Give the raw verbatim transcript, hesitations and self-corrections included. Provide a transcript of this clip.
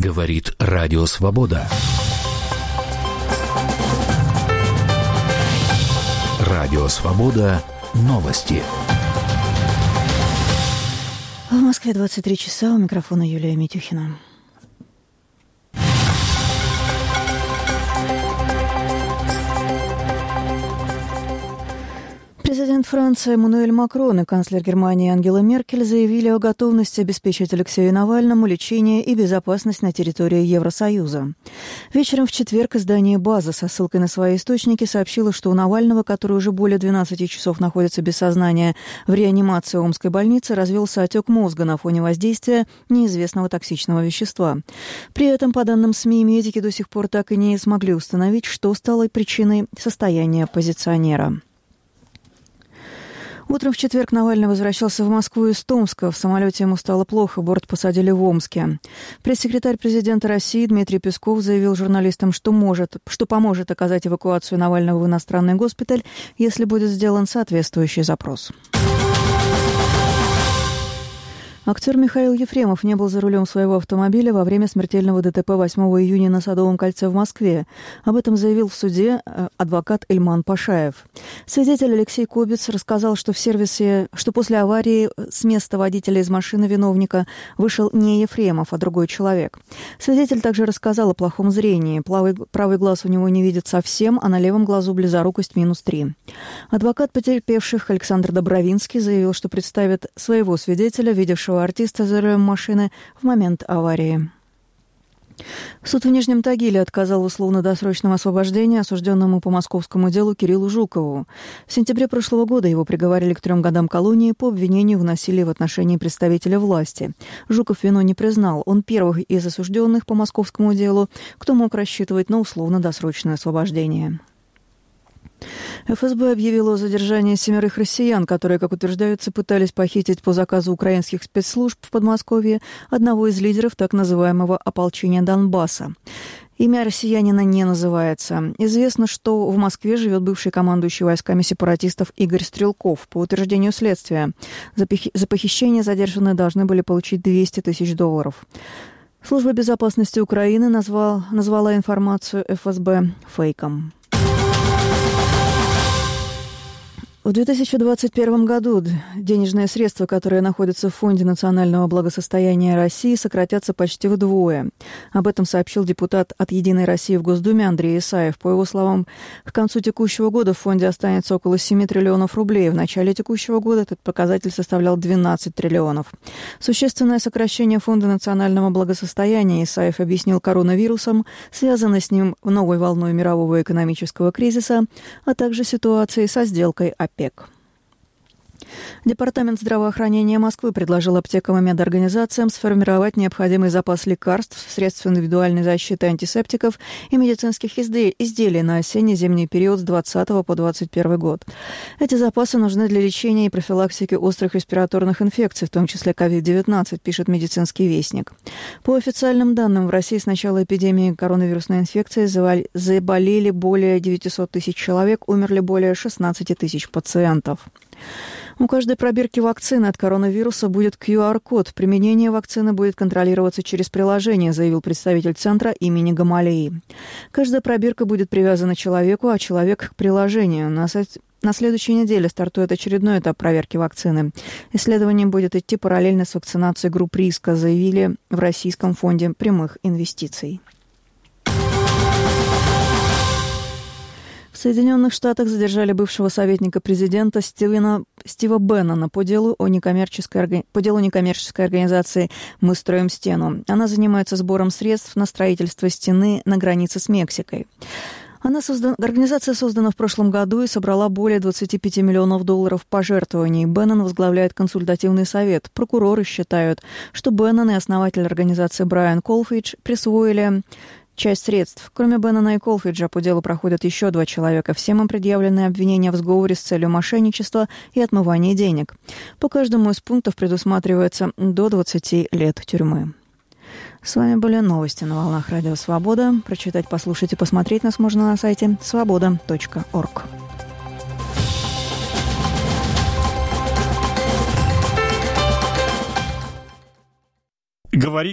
Говорит Радио Свобода. Радио Свобода. Новости. В Москве двадцать три часа. У микрофона Юлия Митюхина. Президент Франции Эммануэль Макрон и канцлер Германии Ангела Меркель заявили о готовности обеспечить Алексею Навальному лечение и безопасность на территории Евросоюза. Вечером в четверг издание «База» со ссылкой на свои источники сообщило, что у Навального, который уже более двенадцати часов находится без сознания в реанимации Омской больницы, развился отек мозга на фоне воздействия неизвестного токсичного вещества. При этом, по данным СМИ, медики до сих пор так и не смогли установить, что стало причиной состояния оппозиционера. Утром в четверг Навальный возвращался в Москву из Томска. В самолете ему стало плохо, борт посадили в Омске. Пресс-секретарь президента России Дмитрий Песков заявил журналистам, что, может, что поможет оказать эвакуацию Навального в иностранный госпиталь, если будет сделан соответствующий запрос. Актер Михаил Ефремов не был за рулем своего автомобиля во время смертельного ДТП восьмого июня на Садовом кольце в Москве. Об этом заявил в суде адвокат Ильман Пашаев. Свидетель Алексей Кобец рассказал, что в сервисе, что после аварии с места водителя из машины виновника вышел не Ефремов, а другой человек. Свидетель также рассказал о плохом зрении. Правый, правый глаз у него не видит совсем, а на левом глазу близорукость минус три. Адвокат потерпевших Александр Добровинский заявил, что представит своего свидетеля, видевшего артиста за рулем машины в момент аварии. Суд в Нижнем Тагиле отказал в условно-досрочном освобождении осужденному по московскому делу Кириллу Жукову. В сентябре прошлого года его приговорили к трем годам колонии по обвинению в насилии в отношении представителя власти. Жуков вину не признал. Он первый из осужденных по московскому делу, кто мог рассчитывать на условно-досрочное освобождение. эф эс бэ объявило о задержании семерых россиян, которые, как утверждается, пытались похитить по заказу украинских спецслужб в Подмосковье одного из лидеров так называемого ополчения Донбасса. Имя россиянина не называется. Известно, что в Москве живет бывший командующий войсками сепаратистов Игорь Стрелков. По утверждению следствия, за, похи- за похищение задержанные должны были получить двести тысяч долларов. Служба безопасности Украины назвал, назвала информацию эф эс бэ фейком. В две тысячи двадцать первом году денежные средства, которые находятся в Фонде национального благосостояния России, сократятся почти вдвое. Об этом сообщил депутат от «Единой России» в Госдуме Андрей Исаев. По его словам, к концу текущего года в фонде останется около семь триллионов рублей. В начале текущего года этот показатель составлял двенадцать триллионов. Существенное сокращение Фонда национального благосостояния Исаев объяснил коронавирусом, связанной с ним новой волной мирового экономического кризиса, а также ситуацией со сделкой ОПЕК. ОПЕК. Департамент здравоохранения Москвы предложил аптекам и медорганизациям сформировать необходимый запас лекарств, средств индивидуальной защиты, антисептиков и медицинских изделий на осенне-зимний период с двадцатого по двадцать первый год. Эти запасы нужны для лечения и профилактики острых респираторных инфекций, в том числе ковид девятнадцать, пишет «Медицинский вестник». По официальным данным, в России с начала эпидемии коронавирусной инфекции заболели более девятьсот тысяч человек, умерли более шестнадцать тысяч пациентов. У каждой пробирки вакцины от коронавируса будет ку ар код. Применение вакцины будет контролироваться через приложение, заявил представитель центра имени Гамалеи. Каждая пробирка будет привязана к человеку, а человек к приложению. На, на следующей неделе стартует очередной этап проверки вакцины. Исследование будет идти параллельно с вакцинацией групп риска, заявили в Российском фонде прямых инвестиций. В Соединенных Штатах задержали бывшего советника президента Стивена, Стива Беннона по делу, о некоммерческой, по делу некоммерческой организации «Мы строим стену». Она занимается сбором средств на строительство стены на границе с Мексикой. Она создан... Организация создана в прошлом году и собрала более двадцати пяти миллионов долларов пожертвований. Беннон возглавляет консультативный совет. Прокуроры считают, что Беннон и основатель организации Брайан Колфидж присвоили часть средств. Кроме Беннона и Колфиджа, по делу проходят еще два человека. Всем им предъявлены обвинения в сговоре с целью мошенничества и отмывания денег. По каждому из пунктов предусматривается до двадцати лет тюрьмы. С вами были новости на волнах Радио Свобода. Прочитать, послушать и посмотреть нас можно на сайте свобода точка орг. Говорит